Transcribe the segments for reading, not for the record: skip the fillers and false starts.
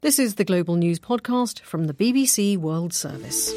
This is the Global News Podcast from the BBC World Service.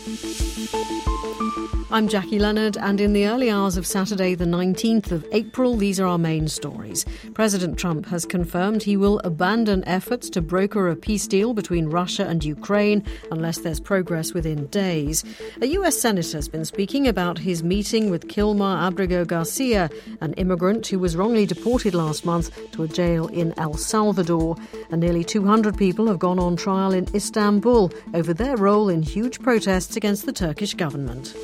I'm Jackie Leonard, and in the early hours of Saturday, the 19th of April, these are our main stories. President Trump has confirmed he will abandon efforts to broker a peace deal between Russia and Ukraine unless there's progress within days. A US senator has been speaking about his meeting with Kilmar Abrego Garcia, an immigrant who was wrongly deported last month to a jail in El Salvador. And nearly 200 people have gone on trial in Istanbul over their role in huge protests against the Turkish government.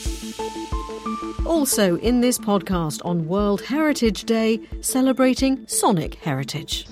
Also in this podcast on World Heritage Day, celebrating sonic heritage.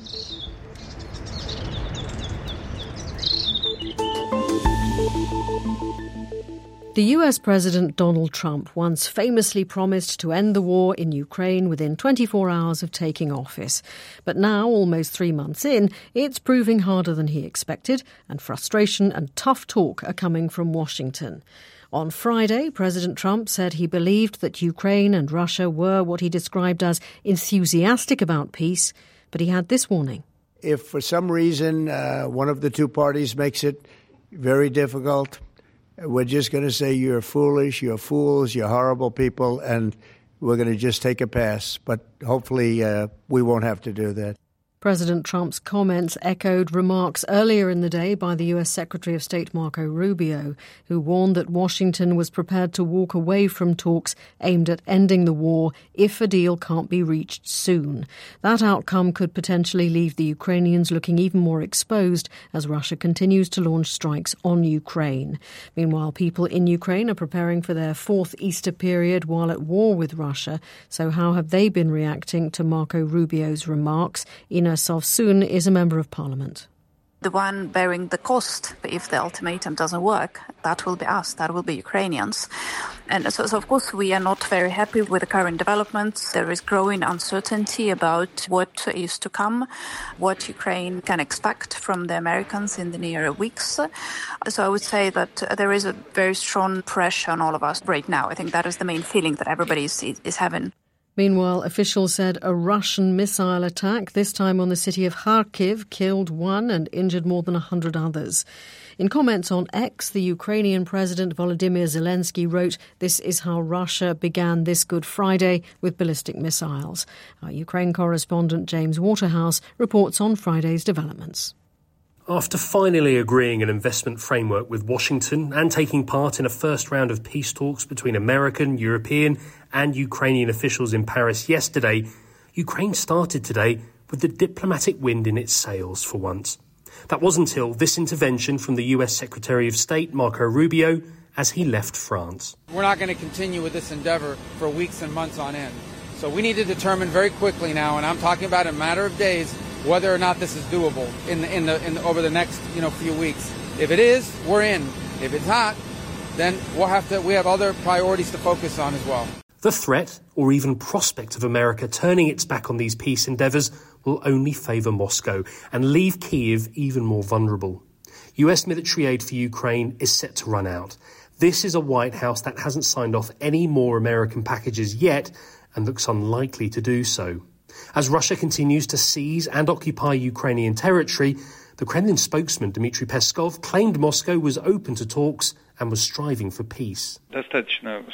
The US President Donald Trump once famously promised to end the war in Ukraine within 24 hours of taking office. But now, almost 3 months in, it's proving harder than he expected, and frustration and tough talk are coming from Washington. On Friday, President Trump said he believed that Ukraine and Russia were what he described as enthusiastic about peace, but he had this warning. If for some reason one of the two parties makes it very difficult, we're just going to say you're foolish, you're fools, you're horrible people, and we're going to just take a pass. But hopefully we won't have to do that. President Trump's comments echoed remarks earlier in the day by the US Secretary of State Marco Rubio, who warned that Washington was prepared to walk away from talks aimed at ending the war if a deal can't be reached soon. That outcome could potentially leave the Ukrainians looking even more exposed as Russia continues to launch strikes on Ukraine. Meanwhile, people in Ukraine are preparing for their fourth Easter period while at war with Russia. So how have they been reacting to Marco Rubio's remarks? Ina Sovsun is a member of parliament. The one bearing the cost if the ultimatum doesn't work, that will be us, that will be Ukrainians. And so of course, we are not very happy with the current developments. There is growing uncertainty about what is to come, what Ukraine can expect from the Americans in the near weeks. So I would say that there is a very strong pressure on all of us right now. I think that is the main feeling that everybody is having. Meanwhile, officials said a Russian missile attack, this time on the city of Kharkiv, killed one and injured more than 100 others. In comments on X, the Ukrainian President Volodymyr Zelensky wrote, "This is how Russia began this Good Friday with ballistic missiles." Our Ukraine correspondent James Waterhouse reports on Friday's developments. After finally agreeing an investment framework with Washington and taking part in a first round of peace talks between American, European and Ukrainian officials in Paris yesterday, Ukraine started today with the diplomatic wind in its sails for once. That was until this intervention from the US Secretary of State, Marco Rubio, as he left France. We're not going to continue with this endeavor for weeks and months on end. So we need to determine very quickly now, and I'm talking about in a matter of days, whether or not this is doable over the next few weeks. If it is, we're in. If it's not, then we have other priorities to focus on as well. The threat or even prospect of America turning its back on these peace endeavours will only favour Moscow and leave Kyiv even more vulnerable. US military aid for Ukraine is set to run out. This is a White House that hasn't signed off any more American packages yet and looks unlikely to do so. As Russia continues to seize and occupy Ukrainian territory, the Kremlin spokesman Dmitry Peskov claimed Moscow was open to talks and was striving for peace. The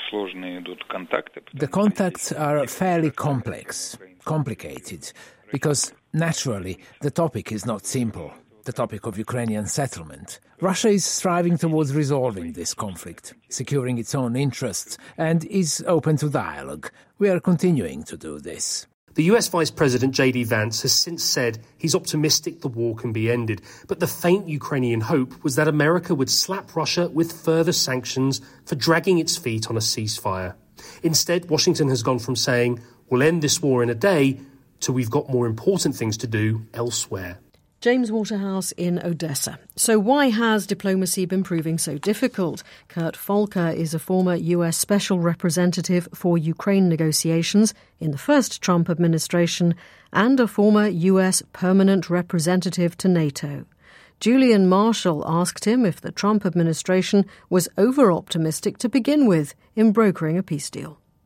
contacts are fairly complicated, because naturally the topic is not simple, the topic of Ukrainian settlement. Russia is striving towards resolving this conflict, securing its own interests, and is open to dialogue. We are continuing to do this. The US Vice President J.D. Vance has since said he's optimistic the war can be ended, but the faint Ukrainian hope was that America would slap Russia with further sanctions for dragging its feet on a ceasefire. Instead, Washington has gone from saying, we'll end this war in a day, to we've got more important things to do elsewhere. James Waterhouse in Odessa. So why has diplomacy been proving so difficult? Kurt Volker is a former US Special Representative for Ukraine negotiations in the first Trump administration and a former US Permanent Representative to NATO. Julian Marshall asked him if the Trump administration was over-optimistic to begin with in brokering a peace deal.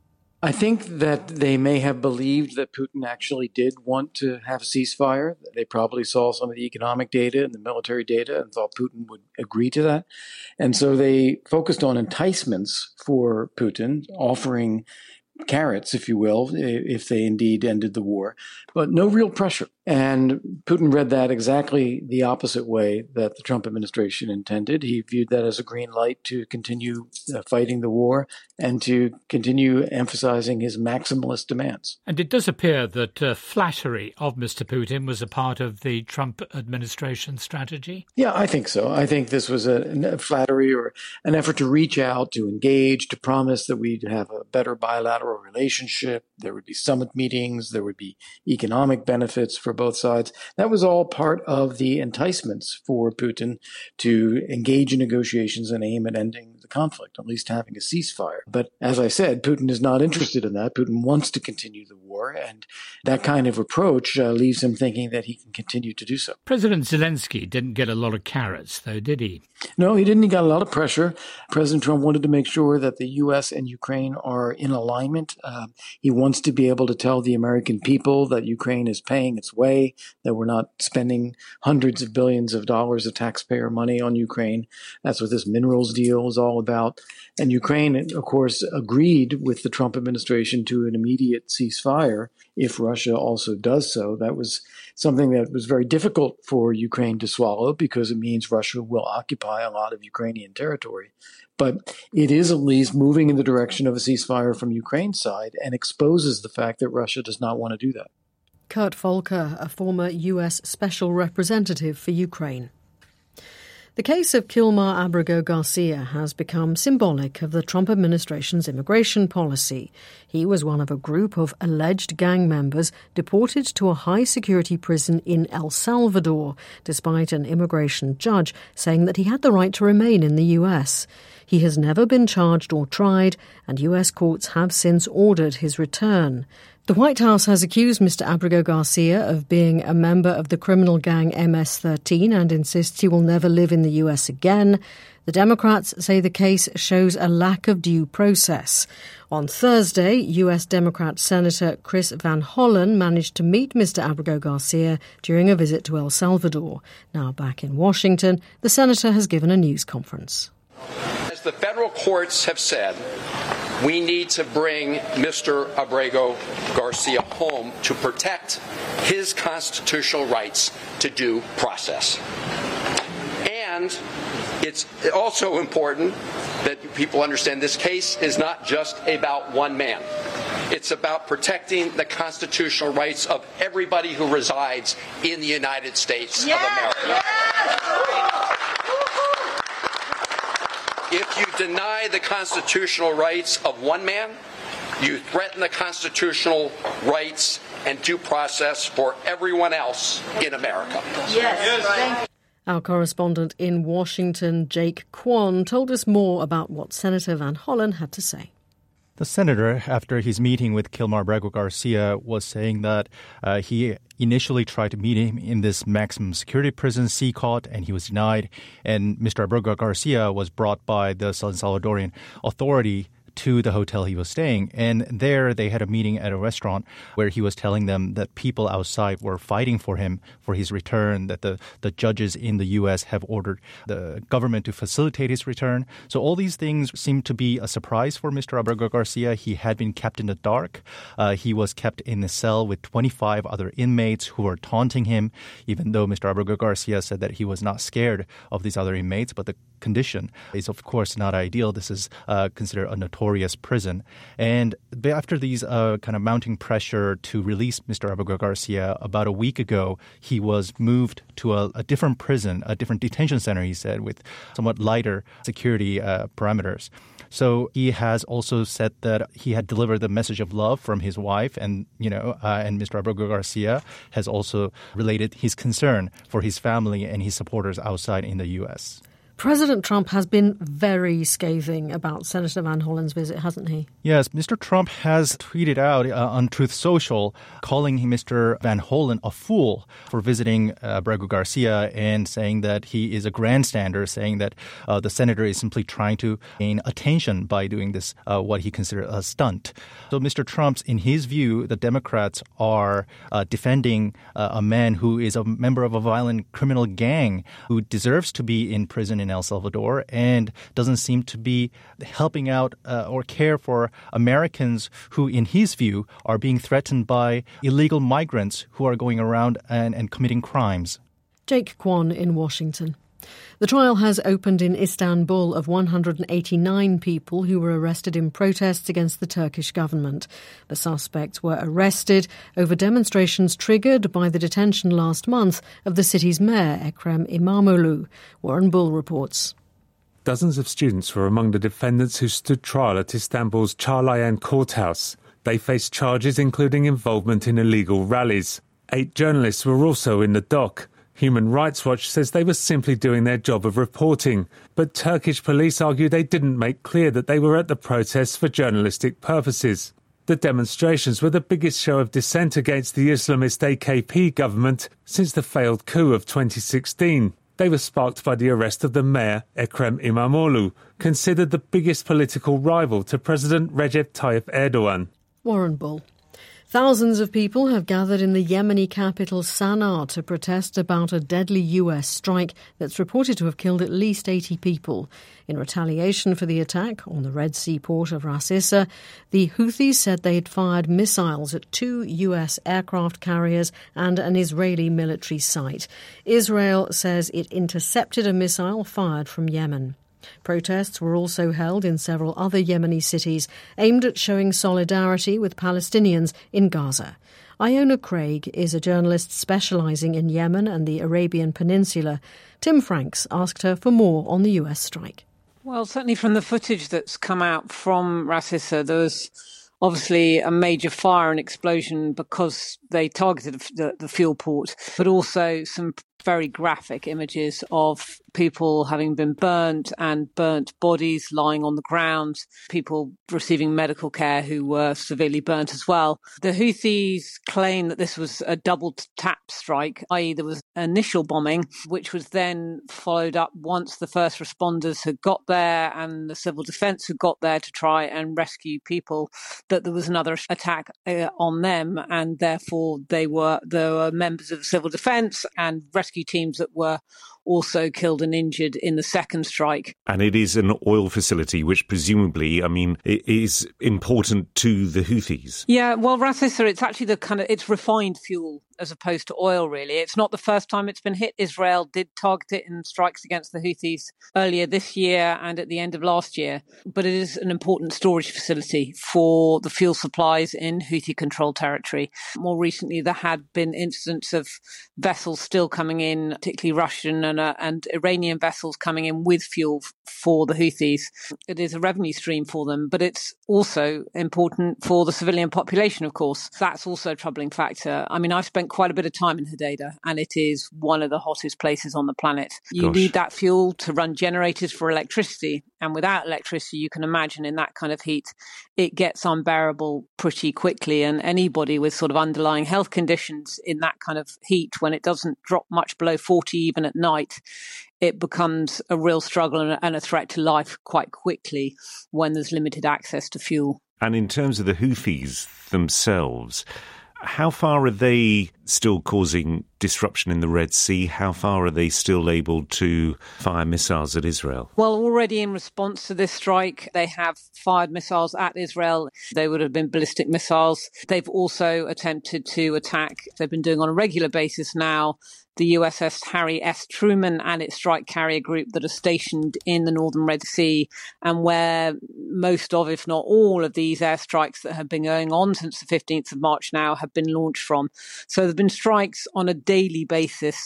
I think that they may have believed that Putin actually did want to have a ceasefire. They probably saw some of the economic data and the military data and thought Putin would agree to that. And so they focused on enticements for Putin, offering carrots, if you will, if they indeed ended the war, but no real pressure. And Putin read that exactly the opposite way that the Trump administration intended. He viewed that as a green light to continue fighting the war and to continue emphasizing his maximalist demands. And it does appear that flattery of Mr. Putin was a part of the Trump administration strategy. Yeah, I think so. I think this was a flattery or an effort to reach out, to engage, to promise that we'd have a better bilateral relationship. There would be summit meetings. There would be economic benefits for both sides. That was all part of the enticements for Putin to engage in negotiations and aim at ending the conflict, at least having a ceasefire. But as I said, Putin is not interested in that. Putin wants to continue the war, and that kind of approach leaves him thinking that he can continue to do so. President Zelensky didn't get a lot of carrots, though, did he? No, he didn't. He got a lot of pressure. President Trump wanted to make sure that the U.S. and Ukraine are in alignment. He wants to be able to tell the American people that Ukraine is paying its way, that we're not spending hundreds of billions of dollars of taxpayer money on Ukraine. That's what this minerals deal is all about. And Ukraine, of course, agreed with the Trump administration to an immediate ceasefire if Russia also does so. That was something that was very difficult for Ukraine to swallow because it means Russia will occupy a lot of Ukrainian territory. But it is at least moving in the direction of a ceasefire from Ukraine's side and exposes the fact that Russia does not want to do that. Kurt Volker, a former U.S. Special Representative for Ukraine. The case of Kilmar Abrego Garcia has become symbolic of the Trump administration's immigration policy. He was one of a group of alleged gang members deported to a high-security prison in El Salvador, despite an immigration judge saying that he had the right to remain in the U.S. He has never been charged or tried, and U.S. courts have since ordered his return. The White House has accused Mr. Abrego Garcia of being a member of the criminal gang MS-13 and insists he will never live in the U.S. again. The Democrats say the case shows a lack of due process. On Thursday, U.S. Democrat Senator Chris Van Hollen managed to meet Mr. Abrego Garcia during a visit to El Salvador. Now back in Washington, the senator has given a news conference. As the federal courts have said, we need to bring Mr. Abrego Garcia home to protect his constitutional rights to due process. And it's also important that people understand this case is not just about one man. It's about protecting the constitutional rights of everybody who resides in the United States of America. If you deny the constitutional rights of one man, you threaten the constitutional rights and due process for everyone else in America. Yes. Our correspondent in Washington, Jake Kwon, told us more about what Senator Van Hollen had to say. The senator, after his meeting with Kilmar Abrego Garcia, was saying that he initially tried to meet him in this maximum security prison, CCOT, and he was denied. And Mr. Abrego Garcia was brought by the San Salvadorian authority to the hotel he was staying. And there they had a meeting at a restaurant where he was telling them that people outside were fighting for him for his return, that the judges in the U.S. have ordered the government to facilitate his return. So all these things seemed to be a surprise for Mr. Abrego Garcia. He had been kept in the dark. He was kept in a cell with 25 other inmates who were taunting him, even though Mr. Abrego Garcia said that he was not scared of these other inmates. But the condition is, of course, not ideal. This is considered a notorious prison. And after these kind of mounting pressure to release Mr. Abrego Garcia, about a week ago, he was moved to a different prison, a different detention center, he said, with somewhat lighter security parameters. So he has also said that he had delivered the message of love from his wife, and and Mr. Abrego Garcia has also related his concern for his family and his supporters outside in the U.S. President Trump has been very scathing about Senator Van Hollen's visit, hasn't he? Yes, Mr. Trump has tweeted out on Truth Social calling Mr. Van Hollen a fool for visiting Abrego Garcia and saying that he is a grandstander, saying that the senator is simply trying to gain attention by doing this, what he considers a stunt. So Mr. Trump's, in his view, the Democrats are defending a man who is a member of a violent criminal gang who deserves to be in prison in El Salvador and doesn't seem to be helping out or care for Americans who, in his view, are being threatened by illegal migrants who are going around and committing crimes. Jake Kwon in Washington. The trial has opened in Istanbul of 189 people who were arrested in protests against the Turkish government. The suspects were arrested over demonstrations triggered by the detention last month of the city's mayor, Ekrem İmamoğlu. Warren Bull reports. Dozens of students were among the defendants who stood trial at Istanbul's Çağlayan courthouse. They faced charges including involvement in illegal rallies. 8 journalists were also in the dock. Human Rights Watch says they were simply doing their job of reporting, but Turkish police argue they didn't make clear that they were at the protests for journalistic purposes. The demonstrations were the biggest show of dissent against the Islamist AKP government since the failed coup of 2016. They were sparked by the arrest of the mayor, Ekrem İmamoğlu, considered the biggest political rival to President Recep Tayyip Erdogan. Warren Bull. Thousands of people have gathered in the Yemeni capital Sana'a to protest about a deadly US strike that's reported to have killed at least 80 people. In retaliation for the attack on the Red Sea port of Ras Issa, the Houthis said they had fired missiles at 2 US aircraft carriers and an Israeli military site. Israel says it intercepted a missile fired from Yemen. Protests were also held in several other Yemeni cities aimed at showing solidarity with Palestinians in Gaza. Iona Craig is a journalist specialising in Yemen and the Arabian Peninsula. Tim Franks asked her for more on the US strike. Well, certainly from the footage that's come out from Ras Issa, there was obviously a major fire and explosion because they targeted the fuel port, but also some very graphic images of people having been burnt and burnt bodies lying on the ground, people receiving medical care who were severely burnt as well. The Houthis claim that this was a double tap strike, i.e. there was initial bombing, which was then followed up once the first responders had got there and the civil defence had got there to try and rescue people, that there was another attack on them, and therefore there were members of the civil defence and rescue teams that were also killed and injured in the second strike. And it is an oil facility, which presumably, it is important to the Houthis. Yeah, well, Ras Issa, it's actually it's refined fuel as opposed to oil, really. It's not the first time it's been hit. Israel did target it in strikes against the Houthis earlier this year and at the end of last year. But it is an important storage facility for the fuel supplies in Houthi-controlled territory. More recently, there had been incidents of vessels still coming in, particularly Russian and Iranian vessels coming in with fuel for the Houthis. It is a revenue stream for them, but it's also important for the civilian population, of course. That's also a troubling factor. I've spent quite a bit of time in Hodeidah, and it is one of the hottest places on the planet. You need that fuel to run generators for electricity, and without electricity, you can imagine in that kind of heat, it gets unbearable pretty quickly, and anybody with sort of underlying health conditions in that kind of heat, when it doesn't drop much below 40 even at night, it becomes a real struggle and a threat to life quite quickly when there's limited access to fuel. And in terms of the Houthis themselves, how far are they still causing disruption in the Red Sea? How far are they still able to fire missiles at Israel? Well, already in response to this strike, they have fired missiles at Israel. They would have been ballistic missiles. They've also attempted to attack, they've been doing on a regular basis now, the USS Harry S. Truman and its strike carrier group that are stationed in the northern Red Sea, and where most of, if not all of these airstrikes that have been going on since the 15th of March now have been launched from. So there have been strikes on a daily basis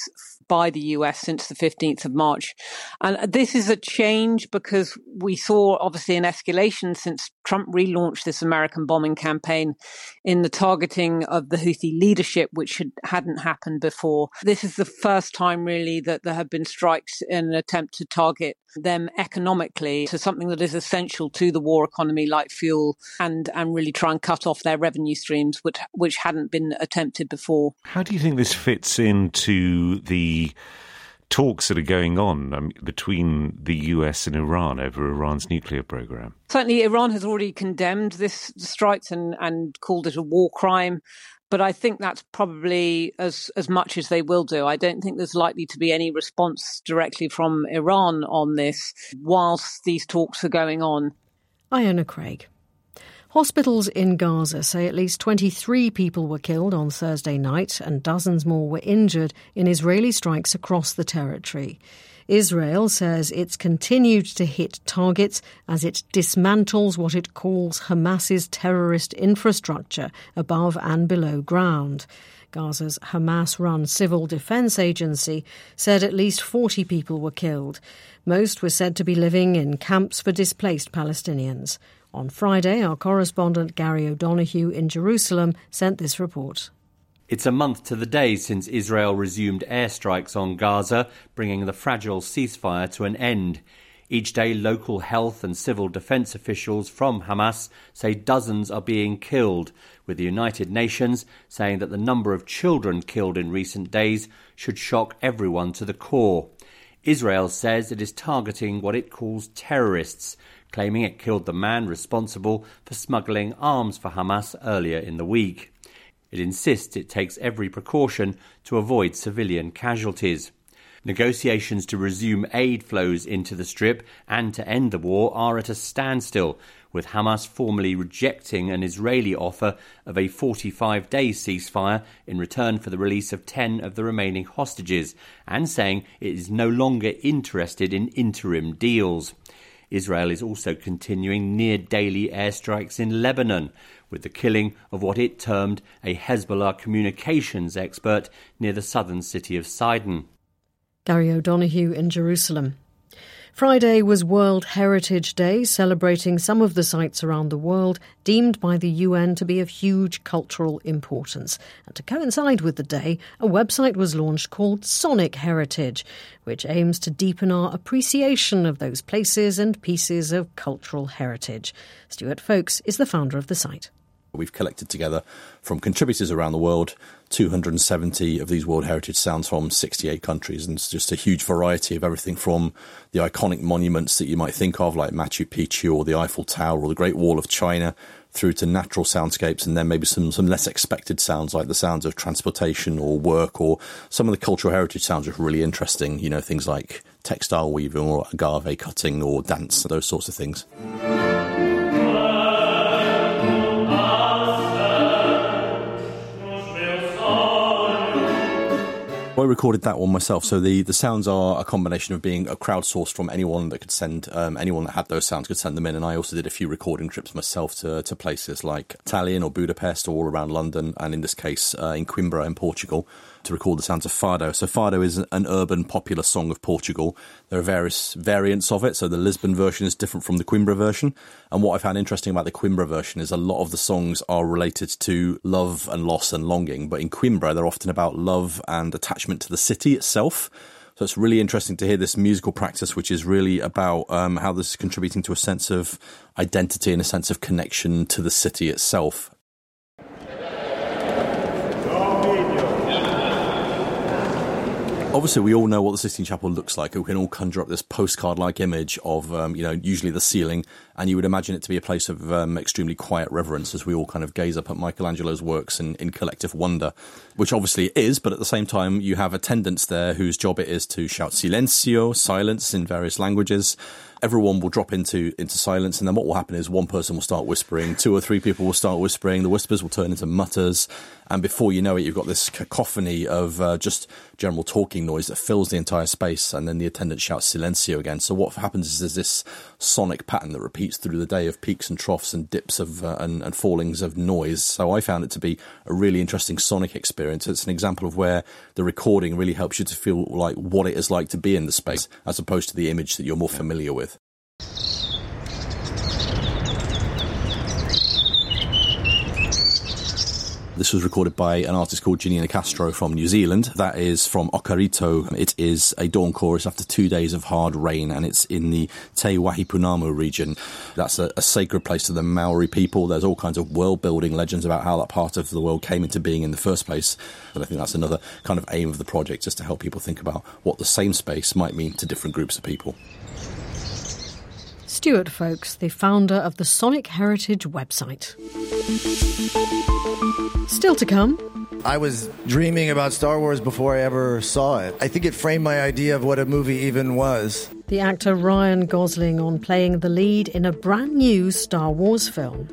by the US since the 15th of March. And this is a change because we saw obviously an escalation since Trump relaunched this American bombing campaign in the targeting of the Houthi leadership, which hadn't happened before. This is the first time really that there have been strikes in an attempt to target them economically to something that is essential to the war economy like fuel and really try and cut off their revenue streams, which hadn't been attempted before. How do you think this fits into the talks that are going on between the US and Iran over Iran's nuclear program? Certainly, Iran has already condemned this strikes and called it a war crime. But I think that's probably as much as they will do. I don't think there's likely to be any response directly from Iran on this whilst these talks are going on. Iona Craig. Hospitals in Gaza say at least 23 people were killed on Thursday night and dozens more were injured in Israeli strikes across the territory. Israel says it's continued to hit targets as it dismantles what it calls Hamas's terrorist infrastructure above and below ground. Gaza's Hamas-run Civil Defense Agency said at least 40 people were killed. Most were said to be living in camps for displaced Palestinians. On Friday, our correspondent Gary O'Donoghue in Jerusalem sent this report. It's a month to the day since Israel resumed airstrikes on Gaza, bringing the fragile ceasefire to an end. Each day, local health and civil defense officials from Hamas say dozens are being killed, with the United Nations saying that the number of children killed in recent days should shock everyone to the core. Israel says it is targeting what it calls terrorists, claiming it killed the man responsible for smuggling arms for Hamas earlier in the week. It insists it takes every precaution to avoid civilian casualties. Negotiations to resume aid flows into the Strip and to end the war are at a standstill, with Hamas formally rejecting an Israeli offer of a 45-day ceasefire in return for the release of 10 of the remaining hostages, and saying it is no longer interested in interim deals. Israel is also continuing near-daily airstrikes in Lebanon, with the killing of what it termed a Hezbollah communications expert near the southern city of Sidon. Gary O'Donoghue in Jerusalem. Friday was World Heritage Day, celebrating some of the sites around the world deemed by the UN to be of huge cultural importance. And to coincide with the day, a website was launched called Sonic Heritage, which aims to deepen our appreciation of those places and pieces of cultural heritage. Stuart Folkes is the founder of the site. We've collected together from contributors around the world 270 of these World Heritage sounds from 68 countries, and it's just a huge variety of everything from the iconic monuments that you might think of like Machu Picchu or the Eiffel Tower or the Great Wall of China, through to natural soundscapes, and then maybe some less expected sounds like the sounds of transportation or work, or some of the cultural heritage sounds are really interesting, you know, things like textile weaving or agave cutting or dance, those sorts of things. I recorded that one myself, so the sounds are a combination of being a crowdsourced from anyone that could send, anyone that had those sounds could send them in, and I also did a few recording trips myself to places like Tallinn or Budapest or all around London, and in this case in Coimbra in Portugal, to record the sounds of Fado. So Fado is an urban popular song of Portugal. There are various variants of it, so the Lisbon version is different from the Coimbra version, and what I found interesting about the Coimbra version is a lot of the songs are related to love and loss and longing, but in Coimbra they're often about love and attachment to the city itself. So it's really interesting to hear this musical practice, which is really about how this is contributing to a sense of identity and a sense of connection to the city itself. Obviously, we all know what the Sistine Chapel looks like. We can all conjure up this postcard-like image of, usually the ceiling, and you would imagine it to be a place of extremely quiet reverence as we all kind of gaze up at Michelangelo's works in collective wonder, which obviously it is, but at the same time, you have attendants there whose job it is to shout silencio, silence, in various languages, everyone will drop into silence, and then what will happen is one person will start whispering, 2 or 3 people will start whispering, the whispers will turn into mutters, and before you know it, you've got this cacophony of just general talking noise that fills the entire space, and then the attendant shouts silencio again. So what happens is there's this sonic pattern that repeats through the day of peaks and troughs and dips of and fallings of noise. So I found it to be a really interesting sonic experience. It's an example of where the recording really helps you to feel like what it is like to be in the space, as opposed to the image that you're more familiar with. This was recorded by an artist called Janina Castro from New Zealand. That is from Okarito. It is a dawn chorus after 2 days of hard rain, and it's in the Te Waipunamu region. That's a sacred place to the Maori people. There's all kinds of world-building legends about how that part of the world came into being in the first place. And I think that's another kind of aim of the project, just to help people think about what the same space might mean to different groups of people. Stuart Folks, the founder of the Sonic Heritage website. Still to come. I was dreaming about Star Wars before I ever saw it. I think it framed my idea of what a movie even was. The actor Ryan Gosling on playing the lead in a brand new Star Wars film.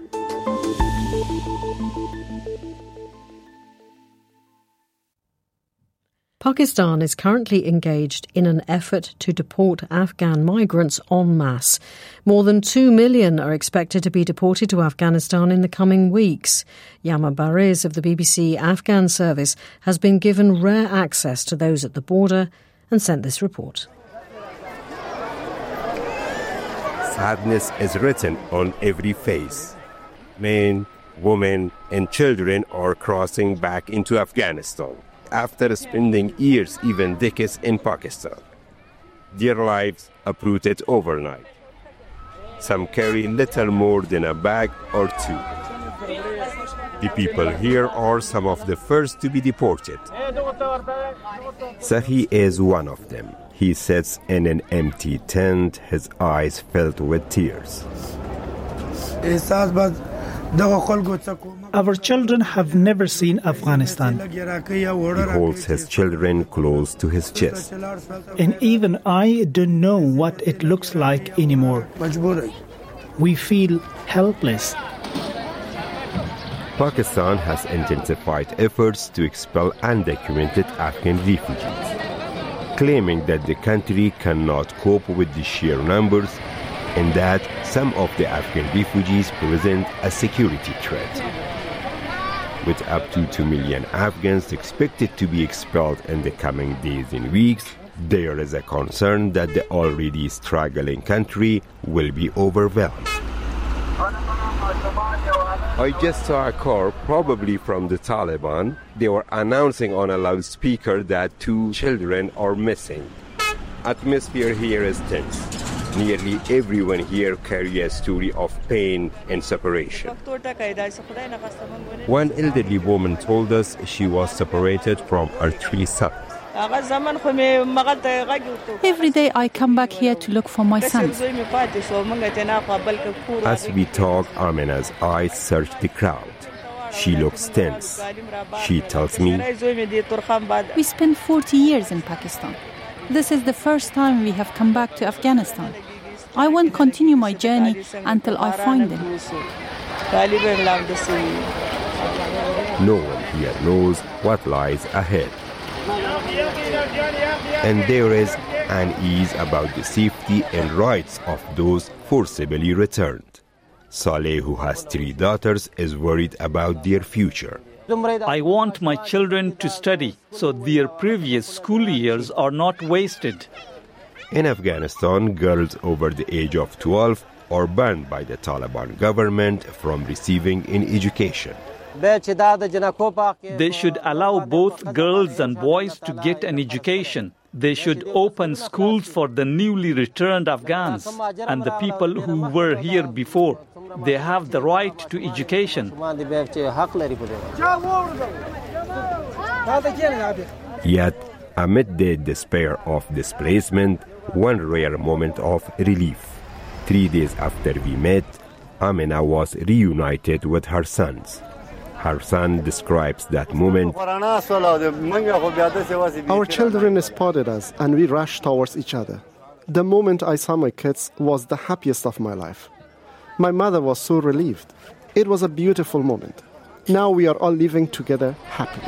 Pakistan is currently engaged in an effort to deport Afghan migrants en masse. More than 2 million are expected to be deported to Afghanistan in the coming weeks. Yama Bariz of the BBC Afghan service has been given rare access to those at the border and sent this report. Sadness is written on every face. Men, women and children are crossing back into Afghanistan after spending years, even decades, in Pakistan. Their lives uprooted overnight. Some carry little more than a bag or two. The people here are some of the first to be deported. Sahi is one of them. He sits in an empty tent, his eyes filled with tears. Our children have never seen Afghanistan. He holds his children close to his chest. And even I don't know what it looks like anymore. We feel helpless. Pakistan has intensified efforts to expel undocumented Afghan refugees, claiming that the country cannot cope with the sheer numbers and that some of the Afghan refugees present a security threat. With up to 2 million Afghans expected to be expelled in the coming days and weeks, there is a concern that the already struggling country will be overwhelmed. I just saw a car, probably from the Taliban. They were announcing on a loudspeaker that 2 children are missing. Atmosphere here is tense. Nearly everyone here carries a story of pain and separation. One elderly woman told us she was separated from her 3 sons. Every day I come back here to look for my sons. As we talk, Amina's eyes search the crowd. She looks tense. She tells me, we spent 40 years in Pakistan. This is the first time we have come back to Afghanistan. I won't continue my journey until I find them. No one here knows what lies ahead. And there is unease about the safety and rights of those forcibly returned. Saleh, who has 3 daughters, is worried about their future. I want my children to study so their previous school years are not wasted. In Afghanistan, girls over the age of 12 are banned by the Taliban government from receiving an education. They should allow both girls and boys to get an education. They should open schools for the newly returned Afghans and the people who were here before. They have the right to education. Yet, amid the despair of displacement, one rare moment of relief. 3 days after we met, Amina was reunited with her sons. Her son describes that moment. Our children spotted us and we rushed towards each other. The moment I saw my kids was the happiest of my life. My mother was so relieved. It was a beautiful moment. Now we are all living together happily.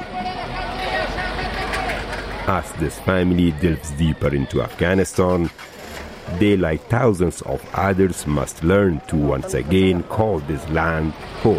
As this family delves deeper into Afghanistan, they, like thousands of others, must learn to once again call this land home.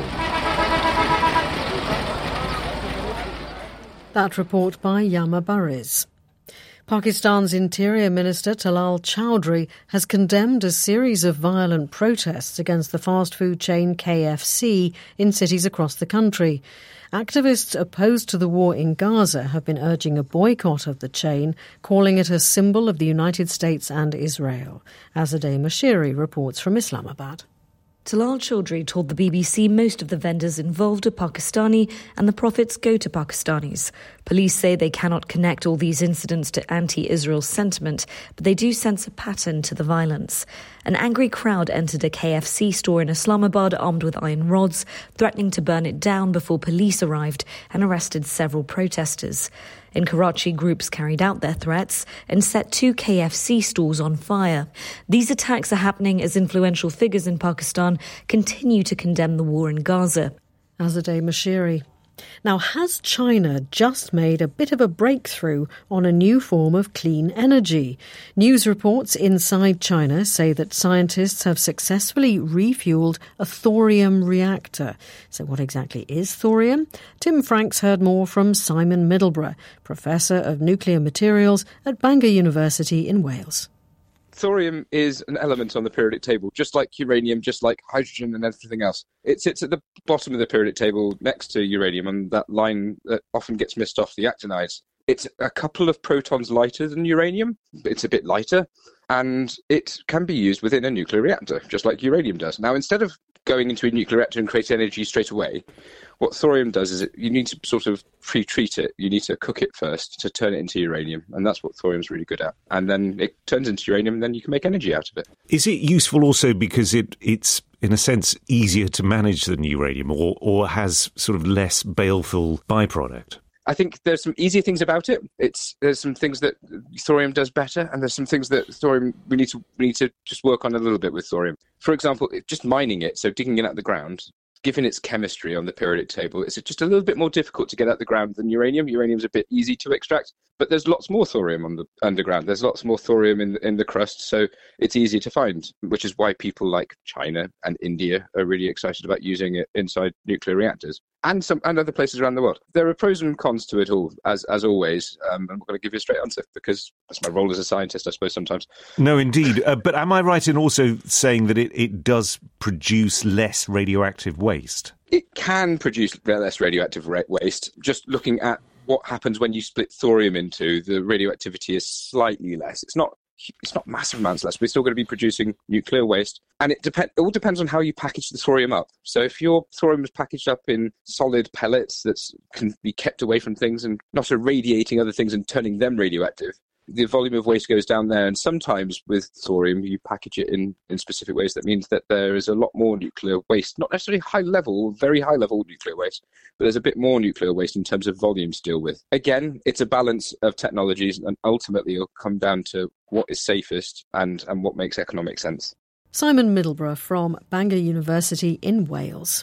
That report by Yama Bariz. Pakistan's Interior Minister Talal Chowdhury has condemned a series of violent protests against the fast food chain KFC in cities across the country. Activists opposed to the war in Gaza have been urging a boycott of the chain, calling it a symbol of the United States and Israel. Azadeh Mashiri reports from Islamabad. Talal Chowdhury told the BBC most of the vendors involved are Pakistani and the profits go to Pakistanis. Police say they cannot connect all these incidents to anti-Israel sentiment, but they do sense a pattern to the violence. An angry crowd entered a KFC store in Islamabad armed with iron rods, threatening to burn it down before police arrived and arrested several protesters. In Karachi, groups carried out their threats and set 2 KFC stores on fire. These attacks are happening as influential figures in Pakistan continue to condemn the war in Gaza. Azadeh Mashiri. Now, has China just made a bit of a breakthrough on a new form of clean energy? News reports inside China say that scientists have successfully refueled a thorium reactor. So what exactly is thorium? Tim Franks heard more from Simon Middleborough, Professor of Nuclear Materials at Bangor University in Wales. Thorium is an element on the periodic table, just like uranium, just like hydrogen and everything else. It sits at the bottom of the periodic table next to uranium on that line that often gets missed off the actinides. It's a couple of protons lighter than uranium. It's a bit lighter, and it can be used within a nuclear reactor, just like uranium does. Now, instead of going into a nuclear reactor and create energy straight away, what thorium does is you need to sort of pre-treat it. You need to cook it first to turn it into uranium, and that's what thorium's really good at. And then it turns into uranium, and then you can make energy out of it. Is it useful also because it's, in a sense, easier to manage than uranium, or has sort of less baleful byproduct? I think there's some easier things about it. There's some things that thorium does better, and there's some things that thorium we need to just work on a little bit with thorium. For example, just mining it, so digging it out of the ground. Given its chemistry on the periodic table, it's just a little bit more difficult to get out the ground than uranium. Uranium's a bit easy to extract, but there's lots more thorium on the underground. There's lots more thorium in the crust, so it's easy to find, which is why people like China and India are really excited about using it inside nuclear reactors and other places around the world. There are pros and cons to it all, as always. I'm not going to give you a straight answer because that's my role as a scientist, I suppose, sometimes. No, indeed. But am I right in also saying that it does produce less radioactive waste? It can produce less radioactive waste. Just looking at what happens when you split thorium into, the radioactivity is slightly less. It's not massive amounts less. We're still going to be producing nuclear waste. And it all depends on how you package the thorium up. So if your thorium is packaged up in solid pellets that can be kept away from things and not irradiating other things and turning them radioactive, the volume of waste goes down there. And sometimes with thorium, you package it in specific ways that means that there is a lot more nuclear waste, not necessarily very high level nuclear waste, but there's a bit more nuclear waste in terms of volume to deal with. Again, it's a balance of technologies, and ultimately it'll come down to what is safest and what makes economic sense. Simon Middleborough from Bangor University in Wales.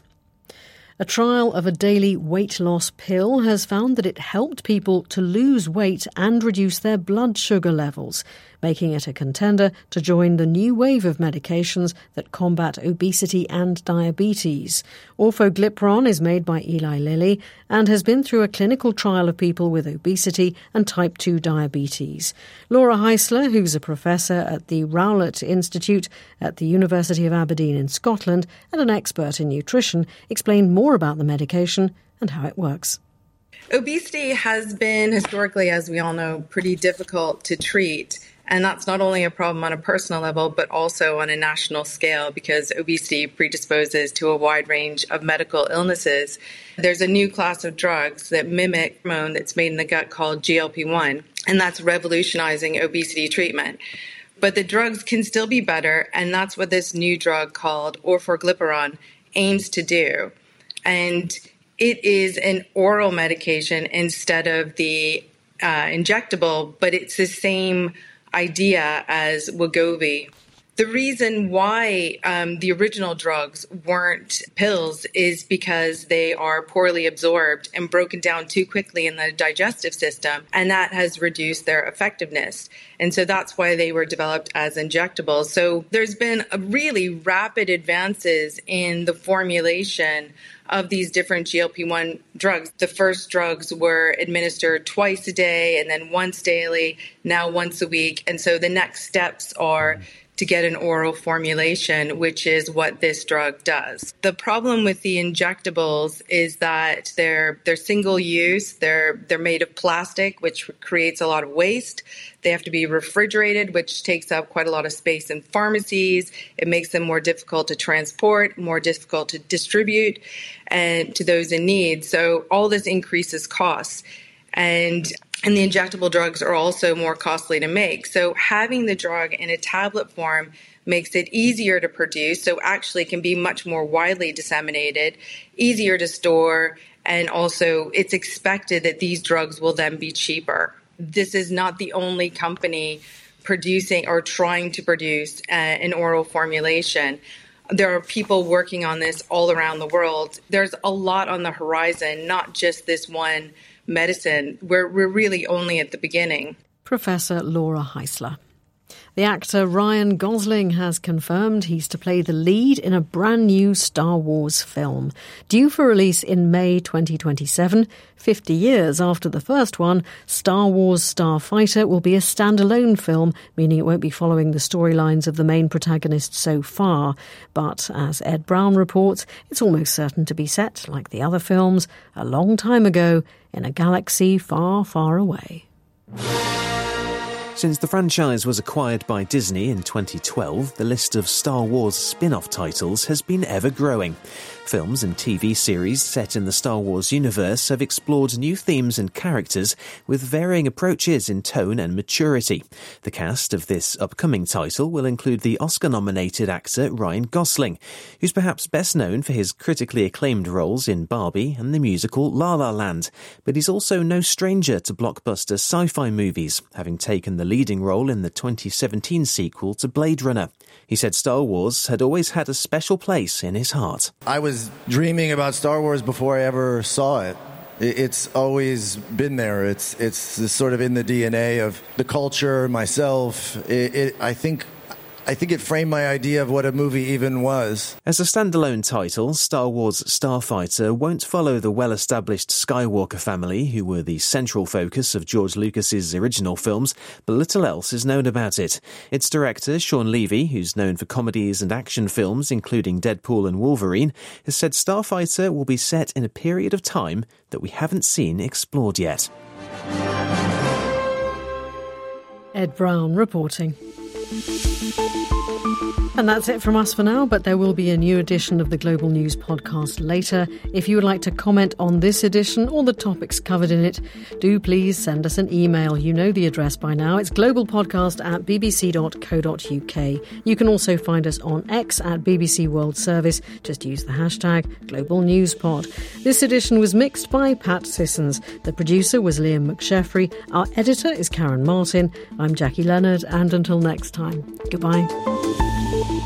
A trial of a daily weight loss pill has found that it helped people to lose weight and reduce their blood sugar levels, making it a contender to join the new wave of medications that combat obesity and diabetes. Orforglipron is made by Eli Lilly and has been through a clinical trial of people with obesity and type 2 diabetes. Laura Heisler, who's a professor at the Rowlett Institute at the University of Aberdeen in Scotland and an expert in nutrition, explained more about the medication and how it works. Obesity has been historically, as we all know, pretty difficult to treat. And that's not only a problem on a personal level, but also on a national scale, because obesity predisposes to a wide range of medical illnesses. There's a new class of drugs that mimic hormone that's made in the gut called GLP-1, and that's revolutionizing obesity treatment. But the drugs can still be better, and that's what this new drug called Orforglipron aims to do. And it is an oral medication instead of the injectable, but it's the same idea as Wegovy. The reason why the original drugs weren't pills is because they are poorly absorbed and broken down too quickly in the digestive system, and that has reduced their effectiveness. And so that's why they were developed as injectables. So there's been a really rapid advances in the formulation of these different GLP-1 drugs. The first drugs were administered twice a day and then once daily, now once a week. And so the next steps are to get an oral formulation, which is what this drug does. The problem with the injectables is that they're single use, they're made of plastic, which creates a lot of waste. They have to be refrigerated, which takes up quite a lot of space in pharmacies. It makes them more difficult to transport, more difficult to distribute, and to those in need. So all this increases costs. And the injectable drugs are also more costly to make. So having the drug in a tablet form makes it easier to produce, so actually it can be much more widely disseminated, easier to store, and also it's expected that these drugs will then be cheaper. This is not the only company producing or trying to produce an oral formulation. There are people working on this all around the world. There's a lot on the horizon, not just this one medicine. We're really only at the beginning. Professor Laura Heisler. The actor Ryan Gosling has confirmed he's to play the lead in a brand new Star Wars film. Due for release in May 2027, 50 years after the first one, Star Wars Starfighter will be a standalone film, meaning it won't be following the storylines of the main protagonist so far. But as Ed Brown reports, it's almost certain to be set, like the other films, a long time ago in a galaxy far, far away. Since the franchise was acquired by Disney in 2012, the list of Star Wars spin-off titles has been ever growing. Films and TV series set in the Star Wars universe have explored new themes and characters with varying approaches in tone and maturity. The cast of this upcoming title will include the Oscar-nominated actor Ryan Gosling, who's perhaps best known for his critically acclaimed roles in Barbie and the musical La La Land. But he's also no stranger to blockbuster sci-fi movies, having taken the leading role in the 2017 sequel to Blade Runner. He said Star Wars had always had a special place in his heart. I was dreaming about Star Wars before I ever saw it. It's always been there. It's sort of in the DNA of the culture, myself. I think it framed my idea of what a movie even was. As a standalone title, Star Wars Starfighter won't follow the well-established Skywalker family, who were the central focus of George Lucas's original films, but little else is known about it. Its director, Sean Levy, who's known for comedies and action films, including Deadpool and Wolverine, has said Starfighter will be set in a period of time that we haven't seen explored yet. Ed Brown reporting. And that's it from us for now, but there will be a new edition of the Global News podcast later. If you would like to comment on this edition or the topics covered in it, do please send us an email. You know the address by now. It's globalpodcast@bbc.co.uk. You can also find us on X at BBC World Service. Just use the hashtag GlobalNewsPod. This edition was mixed by Pat Sissons. The producer was Liam McSheffrey. Our editor is Karen Martin. I'm Jackie Leonard, and until next time, goodbye.